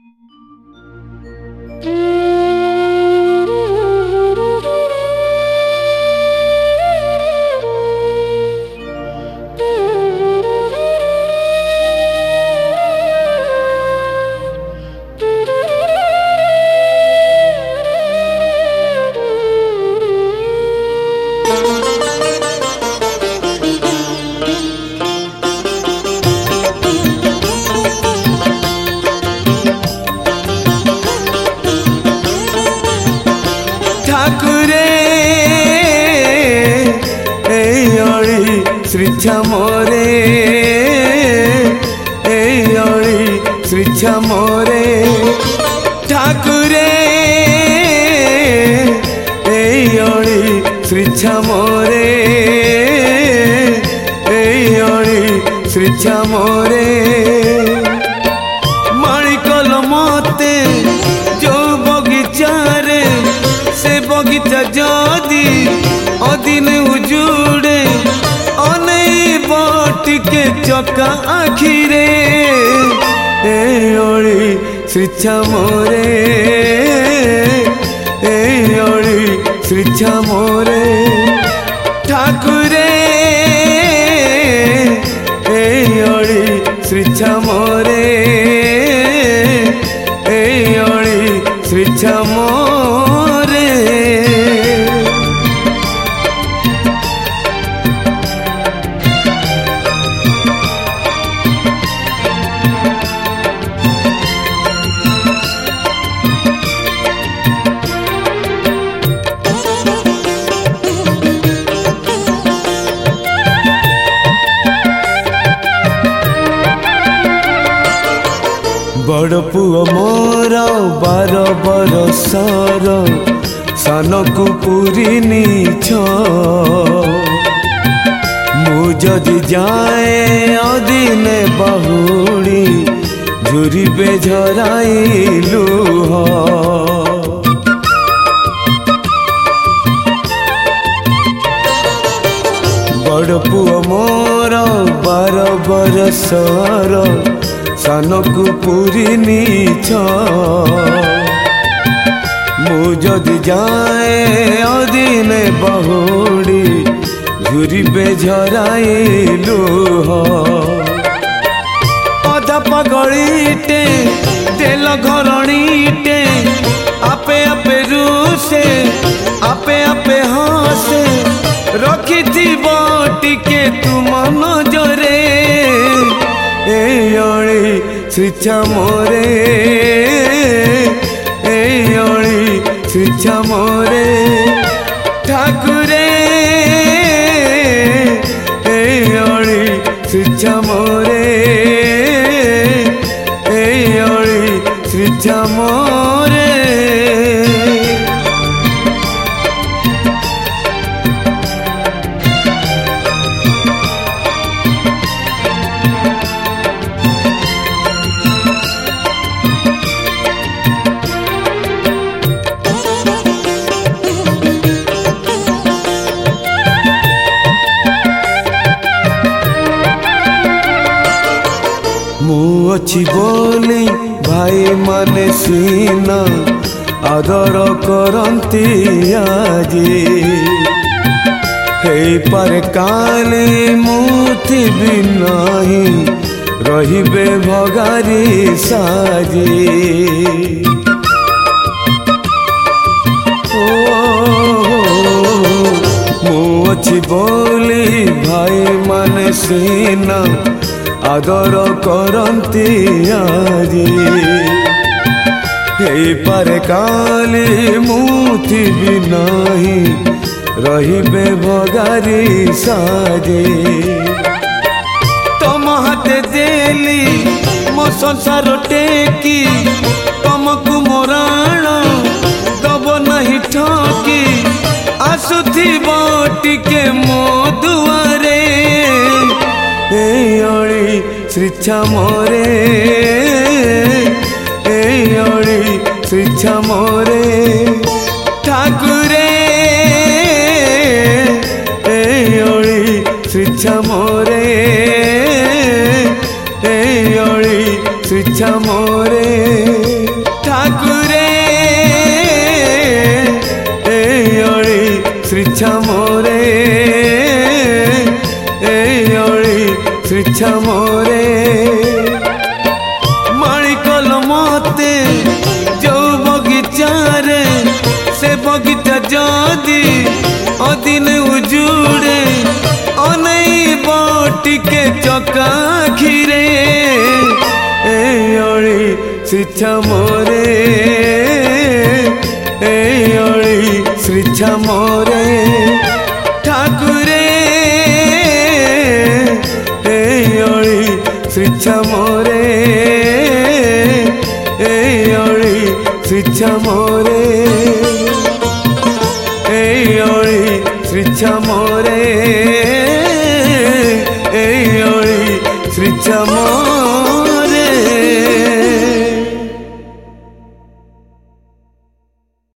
श्रीच्छा मोरे श्रीच्छा मोरे ठाकुरे श्रीच्छा मोरे श्रीच्छा मोरे माणिकल मते जो बगीचारे से बगीचा जदी अदिन उजुड़े के चका आखिरे श्रीच्छा मोरे श्रीच्छा मोरे ठाकुरे श्रीच्छा मोरे श्रीच्छा मोरे बड़ पुओ मोर 12 बरसर सानकु पूरी नीछ मु जदि जाए अदिने बहुड़ी झुरी बेझराई लुह बड़ पुओ मोर 12 बरसर सानकु पूरी नीछ मु जदि जाए अदिने बहुड़ी झुरी बेझराई लुह अधा पगड़ीटे तेल घरणीटे आपे आपे रूसे आपे आपे हसे रखिथिब टिके तुम नजरे श्रीच्छा मोरे श्रीच्छा मोरे ठाकुरे श्रीच्छा मोरे श्रीच्छा मोरे अच्छी बोली भाई माने सीना आदर करती आजी हे पर काली मुथि भी नहीं रहिबे भगारी साजी मु अच्छी बोली भाई माने सीना आदर करती आजी हे पर काली मुथि भी नहीं रहिबे भगारी साजे तुम हाथे देली मो संसार टेकी तुमको मोराण दब नहीं ठकी आसुथिब टिके मो दुआरे श्रीच्छा मोरे श्रीच्छा मोरे ठाकुरे श्रीच्छा मोरे श्रीच्छा मोरे। जदि अदिन उजुड़े अनई बटिके चकाखिरे एड़ी श्रीछा मोरे एड़ी श्रीछा मोरे ठाकुरे एड़ी श्रीछा मोरे एड़ी श्रीछा मोरे।